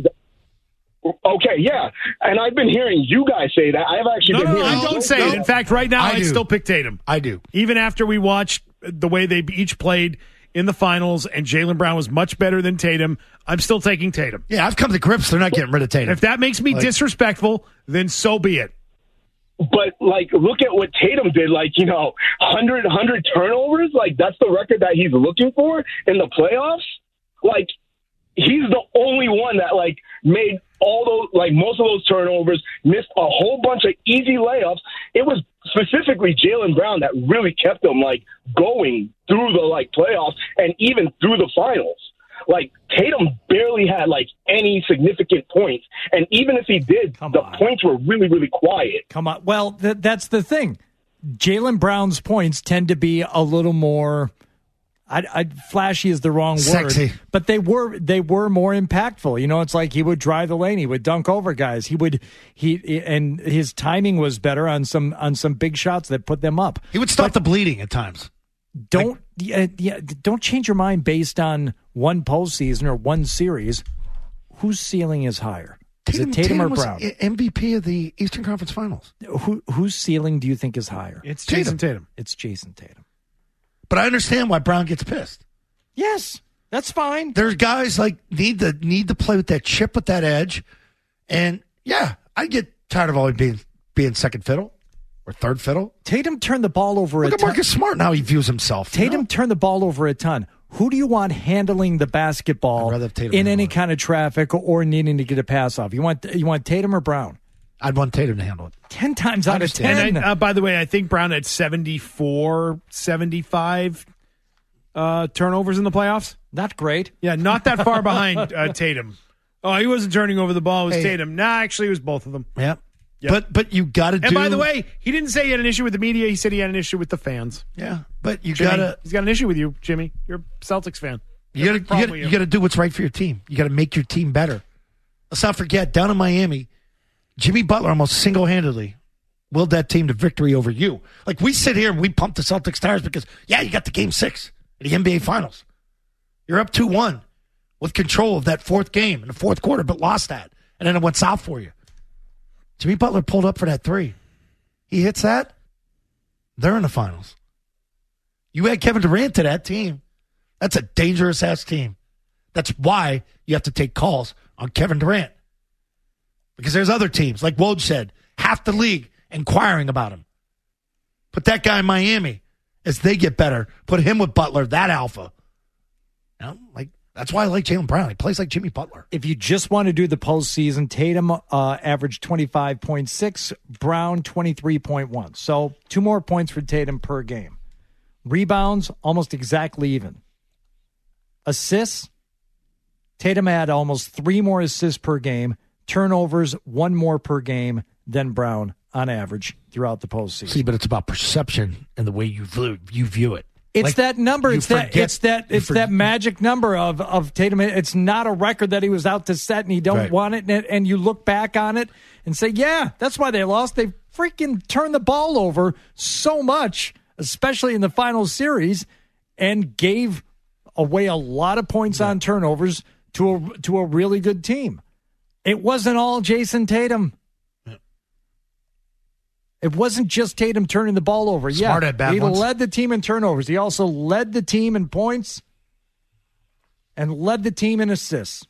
S15: Okay, yeah. And I've been hearing you guys say that. I've actually
S3: No,
S15: been
S3: no, no,
S15: hearing
S3: I don't say it. In fact, right now,
S4: I
S3: I'd
S4: do.
S3: still pick Tatum.
S4: I do.
S3: Even after we watched the way they each played in the finals and Jaylen Brown was much better than Tatum, I'm still taking Tatum.
S4: Yeah, I've come to grips. They're not getting rid of Tatum.
S3: If that makes me
S4: Like-
S3: disrespectful, then so be it.
S15: But, like, look at what Tatum did. Like, you know, one hundred, one hundred turnovers. Like, that's the record that he's looking for in the playoffs. Like, he's the only one that, like, made all those, like, most of those turnovers, missed a whole bunch of easy layups. It was specifically Jaylen Brown that really kept them, like, going through the, like, playoffs and even through the finals. Like, Tatum barely had, like, any significant points. And even if he did,
S5: Come
S15: the
S5: on.
S15: points were really, really quiet.
S5: Come on. Well, th- that's the thing. Jaylen Brown's points tend to be a little more. I, I, flashy is the wrong
S4: Sexy.
S5: word, but they were they were more impactful. You know, it's like he would drive the lane, he would dunk over guys, he would he and his timing was better on some on some big shots that put them up.
S4: He would stop the bleeding at times.
S5: Don't yeah, yeah, don't change your mind based on one postseason or one series. Whose ceiling is higher? Is it Tatum, or
S4: was
S5: Brown?
S4: M V P of the Eastern Conference Finals.
S5: Who whose ceiling do you think is higher?
S3: It's
S4: Tatum.
S3: Jason Tatum.
S5: It's Jason Tatum.
S4: But I understand why Brown gets pissed.
S5: Yes, that's fine.
S4: There's guys like need to need to play with that chip, with that edge, and yeah, I get tired of always being being second fiddle or third fiddle.
S5: Tatum turned the ball over
S4: Look
S5: a
S4: at
S5: ton.
S4: Marcus Smart, now he views himself. you
S5: Tatum
S4: know?
S5: turned the ball over a ton. Who do you want handling the basketball
S4: I'd rather have Tatum
S5: in
S4: handle
S5: any
S4: it.
S5: kind of traffic or needing to get a pass off? You want you want Tatum or Brown?
S4: I'd want Tatum to handle it.
S5: Ten times out of ten.
S3: And I, uh, by the way, I think Brown had seventy-four, seventy-five uh, turnovers in the playoffs.
S5: Not great.
S3: Yeah, not that far behind uh, Tatum. Oh, he wasn't turning over the ball. It was
S4: Hey.
S3: Tatum. Nah, actually, it was both of them.
S4: Yep.
S3: Yep.
S4: But but you got to do.
S3: And by the way, he didn't say he had an issue with the media. He said he had an issue with the fans.
S4: yeah, but you
S3: Jimmy,
S4: gotta
S3: he's got an issue with you, Jimmy. You're a Celtics fan.
S4: you gotta
S3: Got a
S4: you
S3: problem
S4: gotta,
S3: with
S4: you gotta do what's right for your team. You gotta make your team better. Let's not forget, down in Miami, Jimmy Butler almost single handedly willed that team to victory over you. Like, we sit here and we pump the Celtics tires because, yeah, you got the game six of the N B A Finals. You're up two one with control of that fourth game in the fourth quarter, but lost that. And then it went south for you. Jimmy Butler pulled up for that three. He hits that. They're in the finals. You add Kevin Durant to that team. That's a dangerous-ass team. That's why you have to take calls on Kevin Durant. Because there's other teams, like Woj said, half the league inquiring about him. Put that guy in Miami as they get better. Put him with Butler, that alpha. You know, like, that's why I like Jaylen Brown. He plays like Jimmy Butler.
S5: If you just want to do the postseason, Tatum uh, averaged twenty-five point six, Brown twenty-three point one. So two more points for Tatum per game. Rebounds, almost exactly even. Assists, Tatum had almost three more assists per game. Turnovers, one more per game than Brown on average throughout the postseason.
S4: See, but it's about perception and the way you view, you view it.
S5: It's
S4: like,
S5: that number. It's that.
S4: Forget,
S5: it's that. It's forget. that magic number of of Tatum. It's not a record that he was out to set, and he don't
S4: right.
S5: want it. And, and you look back on it and say, "Yeah, that's why they lost. They freaking turned the ball over so much, especially in the final series, and gave away a lot of points yeah. on turnovers to a to a really good team. It wasn't all Jason Tatum." It wasn't just Tatum turning the ball over.
S4: Smart
S5: yeah,
S4: at bad
S5: he
S4: ones.
S5: led the team in turnovers. He also led the team in points and led the team in assists.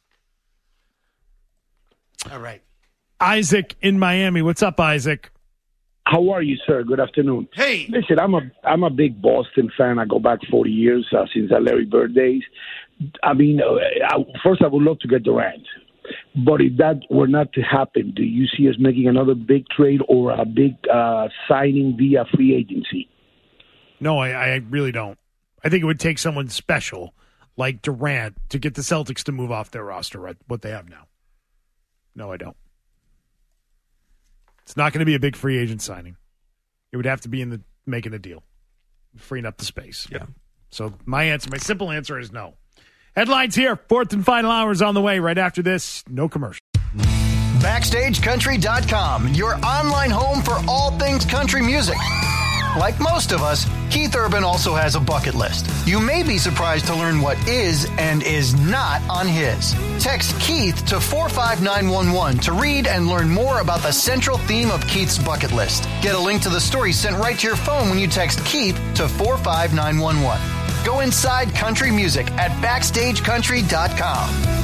S4: All right.
S3: Isaac in Miami. What's up, Isaac?
S16: How are you, sir? Good afternoon.
S4: Hey.
S16: Listen, I'm a I'm a big Boston fan. I go back forty years uh, since the Larry Bird days. I mean, uh, I, first I would love to get Durant. But if that were not to happen, do you see us making another big trade or a big uh, signing via free agency?
S3: No, I, I really don't. I think it would take someone special like Durant to get the Celtics to move off their roster, right, what they have now. No, I don't. It's not going to be a big free agent signing. It would have to be in the making a deal, freeing up the space.
S4: Yeah.
S3: So my answer, my simple answer is no. Headlines here. Fourth and final hour is on the way. Right after this, no commercial.
S2: Backstage Country dot com, your online home for all things country music. Like most of us, Keith Urban also has a bucket list. You may be surprised to learn what is and is not on his. Text Keith to four five nine one one to read and learn more about the central theme of Keith's bucket list. Get a link to the story sent right to your phone when you text Keith to four five nine one one. Go inside country music at Backstage Country dot com.